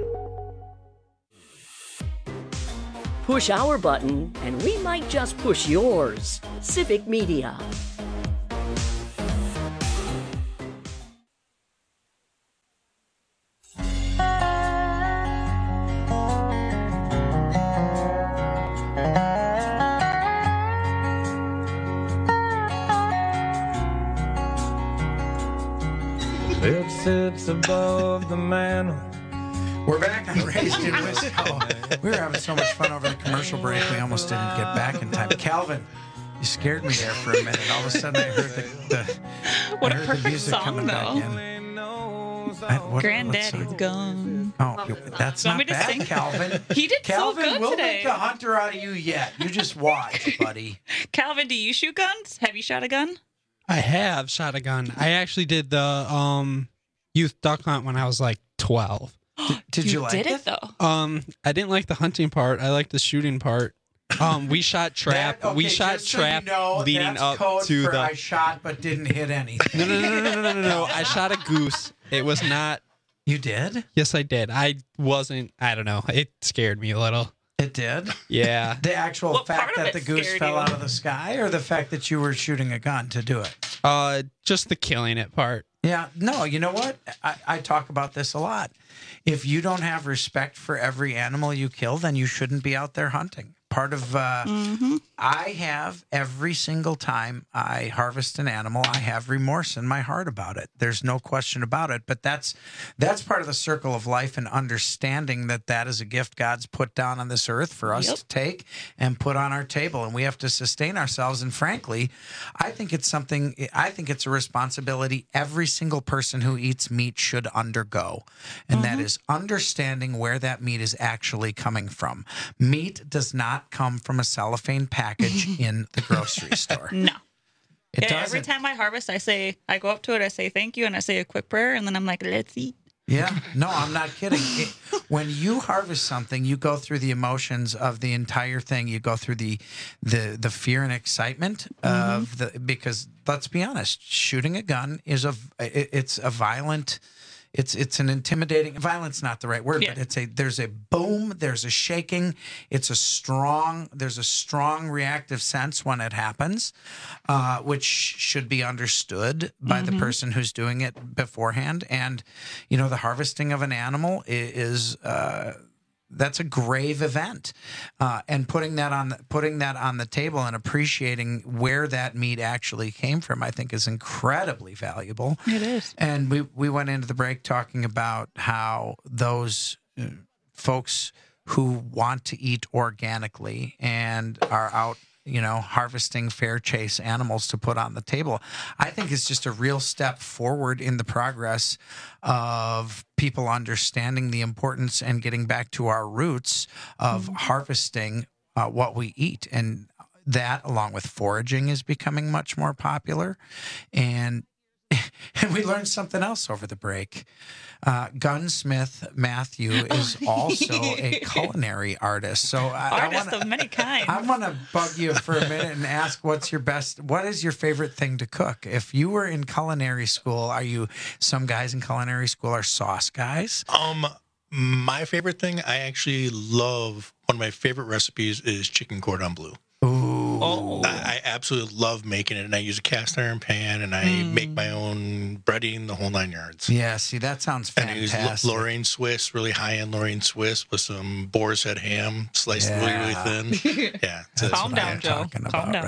Push our button, and we might just push yours. Civic Media. It sits above the mantle. We're back on Raised in Wisco. We were having so much fun over the commercial break, we almost didn't get back in time. Calvin, you scared me there for a minute. All of a sudden, I heard the perfect music song, coming back though. in. Granddaddy's gone. Oh, that's Want not me to bad, sing? Calvin. He did Calvin, so good we'll today. make a hunter out of you yet. You just watch, buddy. Calvin, do you shoot guns? Have you shot a gun? I have shot a gun. I actually did the youth duck hunt when I was like 12. Did you like did it though? I didn't like the hunting part. I liked the shooting part. We shot trap. We shot trap leading that's up code to for the. I shot but didn't hit anything. No. I shot a goose. It was not. You did? Yes, I did. I wasn't. I don't know. It scared me a little. It did? Yeah. The actual What fact part of that the it goose scared fell you? out of the sky, or the fact that you were shooting a gun to do it? Just the killing it part. Yeah, no, you know what? I talk about this a lot. If you don't have respect for every animal you kill, then you shouldn't be out there hunting. Part of, I have every single time I harvest an animal, I have remorse in my heart about it. There's no question about it. But that's part of the circle of life and understanding that that is a gift God's put down on this earth for us to take and put on our table. And we have to sustain ourselves. And frankly, I think it's a responsibility every single person who eats meat should undergo. And that is understanding where that meat is actually coming from. Meat does not come from a cellophane package in the grocery store. No. It Every doesn't. time I harvest, I go up to it, I say thank you, and I say a quick prayer, and then I'm like, let's eat. Yeah, no, I'm not kidding. When you harvest something, you go through the emotions of the entire thing. You go through the fear and excitement of because let's be honest, shooting a gun is it's a violent. It's an intimidating. Violence, not the right word, but there's a boom, there's a shaking. There's a strong reactive sense when it happens, which should be understood by the person who's doing it beforehand. And the harvesting of an animal is. That's a grave event, and putting that on the table and appreciating where that meat actually came from, I think, is incredibly valuable. It is. And we went into the break talking about how those folks who want to eat organically and are out, harvesting fair chase animals to put on the table, I think is just a real step forward in the progress of people understanding the importance and getting back to our roots of harvesting what we eat. And that, along with foraging, is becoming much more popular. And we learned something else over the break. Gunsmith Matthew is also a culinary artist. So Artist of many kinds. I want to bug you for a minute and ask what is your favorite thing to cook? If you were in culinary school, some guys in culinary school are sauce guys? My favorite thing, I actually love, one of my favorite recipes is chicken cordon bleu. Ooh. I absolutely love making it, and I use a cast iron pan, and I make my own breading, the whole 9 yards. Yeah, see, that sounds And I fantastic. use Lorraine Swiss, really high-end Lorraine Swiss, with some boar's head ham, sliced really, really thin. Yeah. Calm down, Joe. Calm down.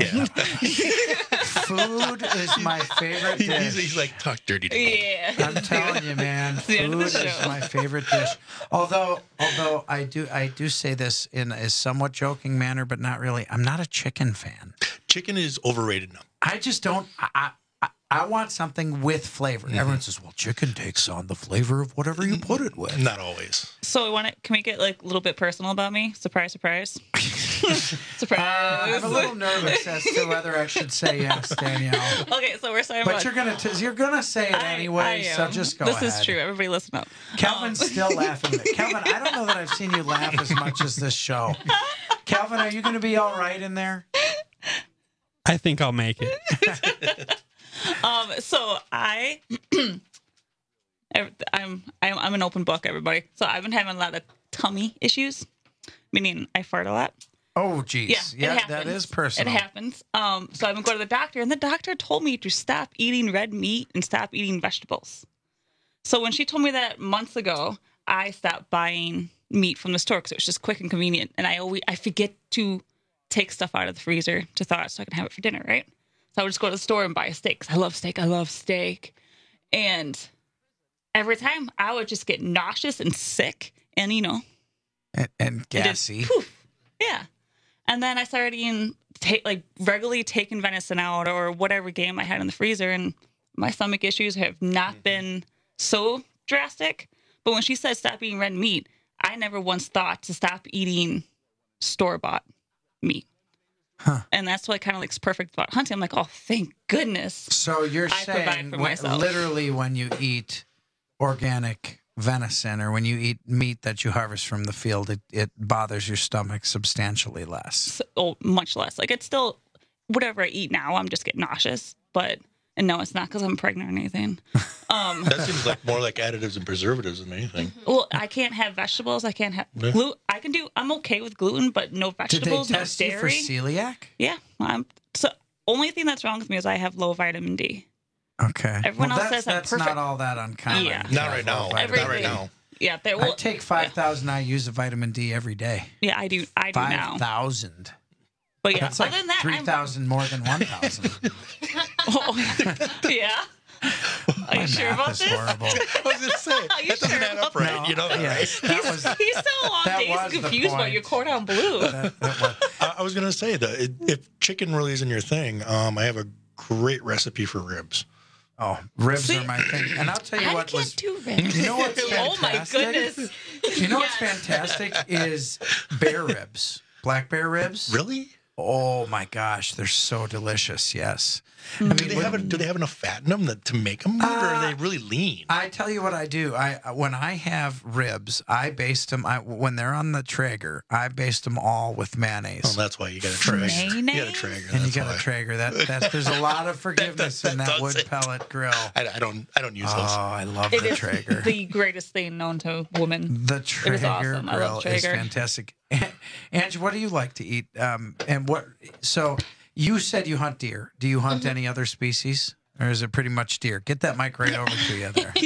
Food is my favorite dish. He's like, talk dirty to me. Yeah. I'm telling you, man, food is my favorite dish. Although I do say this in a somewhat joking manner, but not really. I'm not a chicken fan. Chicken is overrated now. I just don't. I want something with flavor. Everyone says, "Well, chicken takes on the flavor of whatever you put it with." Not always. So can we get like a little bit personal about me? Surprise, surprise. Surprise. I'm a little nervous as to whether I should say yes, Danielle. Okay, so we're saying, but you're gonna say it anyway. So just go ahead. This is true. Everybody, listen up. Calvin's still laughing. Calvin, I don't know that I've seen you laugh as much as this show. Calvin, are you going to be all right in there? I think I'll make it. So I'm an open book, everybody. So I've been having a lot of tummy issues, meaning I fart a lot. Oh, geez. Yeah, that is personal. It happens. So I've been going to the doctor, and the doctor told me to stop eating red meat and stop eating vegetables. So when she told me that months ago, I stopped buying meat from the store because it was just quick and convenient, and I forget to take stuff out of the freezer to thaw it so I can have it for dinner, right? So I would just go to the store and buy a steak. 'Cause I love steak. And every time I would just get nauseous and sick and, and gassy. Yeah. And then I started eating, regularly taking venison out or whatever game I had in the freezer. And my stomach issues have not been so drastic. But when she said stop eating red meat, I never once thought to stop eating store-bought meat. Huh. And that's what kind of looks perfect about hunting. I'm like, oh, thank goodness. So you're saying literally when you eat organic venison or when you eat meat that you harvest from the field, it bothers your stomach substantially less. Much less. Like it's still, whatever I eat now, I'm just getting nauseous. And no, it's not because I'm pregnant or anything. That seems like more like additives and preservatives than anything. Well, I can't have vegetables. I can't have gluten. I'm okay with gluten, but no vegetables, Did they test no dairy. you for celiac? Yeah. So only thing that's wrong with me is I have low vitamin D. Okay. Everyone else says that's I'm perfect. not all that uncommon. Yeah. Not right now. Not right now. Yeah. I take 5,000 IUs of vitamin D every day. Yeah, I do now. 5,000. But yeah, that's other like than that, 3,000 more than 1,000. Yeah. Are you sure about this? Horrible. I was going to say, that doesn't add up right. He's still on days confused about your cordon bleu. I was going to say that if chicken really isn't your thing, I have a great recipe for ribs. Oh, ribs are my thing. And I'll tell you what was... do ribs. You know what's fantastic? Oh, my goodness. You know what's fantastic is bear ribs. Black bear ribs. Really? Oh, my gosh. They're so delicious, yes. I mean, do they have enough fat in them to make them, or are they really lean? I tell you what I do. When I have ribs, I baste them. When they're on the Traeger, I baste them all with mayonnaise. Oh, that's why you got a Traeger. You got a Traeger. And you got a Traeger. There's a lot of forgiveness in that wood pellet grill. I don't use those. Oh, I love the Traeger. The greatest thing known to women. The Traeger awesome. grill is fantastic. Angie, what do you like to eat? So you said you hunt deer. Do you hunt any other species, or is it pretty much deer? Get that mic right over to you there.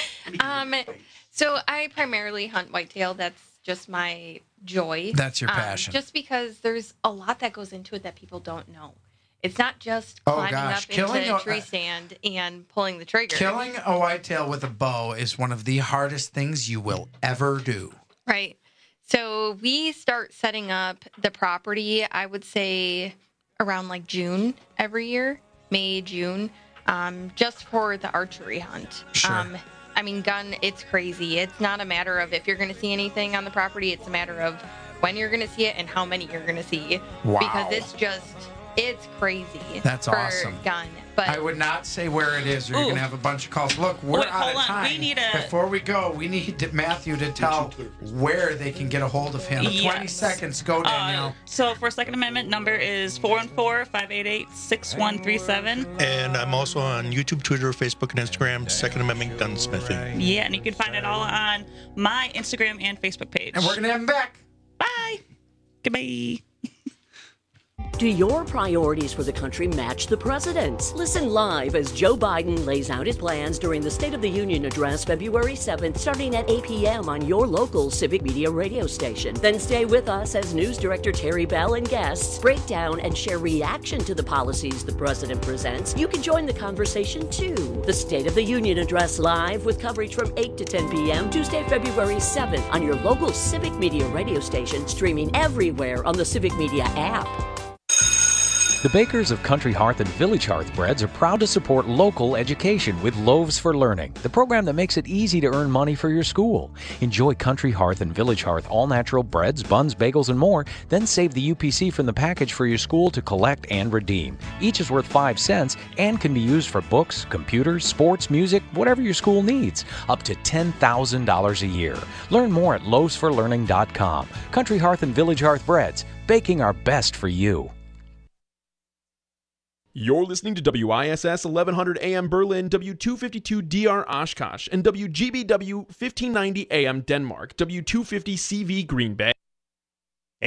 So I primarily hunt whitetail. That's just my joy. That's your passion. Just because there's a lot that goes into it that people don't know. It's not just climbing up into a tree stand and pulling the trigger. Killing a whitetail with a bow is one of the hardest things you will ever do. Right. So we start setting up the property, I would say, around like June every year, May, June, just for the archery hunt. Sure. I mean, gun, it's crazy. It's not a matter of if you're going to see anything on the property. It's a matter of when you're going to see it and how many you're going to see. Wow. Because It's crazy. That's per awesome. gun. But I would not say where it is, or you're going to have a bunch of calls. Look, we're out of time. Before we go, we need Matthew to tell where they can get a hold of him. 20 seconds. Go, Danielle. So for Second Amendment, number is 414-588-6137. And I'm also on YouTube, Twitter, Facebook, and Instagram, Second Amendment Gunsmithing. Yeah, and you can find it all on my Instagram and Facebook page. And we're going to have him back. Bye. Goodbye. Do your priorities for the country match the president's? Listen live as Joe Biden lays out his plans during the State of the Union address February 7th, starting at 8 p.m. on your local Civic Media radio station. Then stay with us as News Director Terry Bell and guests break down and share reaction to the policies the president presents. You can join the conversation too. The State of the Union address live with coverage from 8 to 10 p.m. Tuesday, February 7th on your local Civic Media radio station, streaming everywhere on the Civic Media app. The bakers of Country Hearth and Village Hearth Breads are proud to support local education with Loaves for Learning, the program that makes it easy to earn money for your school. Enjoy Country Hearth and Village Hearth all-natural breads, buns, bagels, and more, then save the UPC from the package for your school to collect and redeem. Each is worth 5 cents and can be used for books, computers, sports, music, whatever your school needs, up to $10,000 a year. Learn more at loavesforlearning.com. Country Hearth and Village Hearth Breads, baking our best for you. You're listening to WISS 1100 AM Berlin, W252 DR Oshkosh, and WGBW 1590 AM Denmark, W250 CV Green Bay.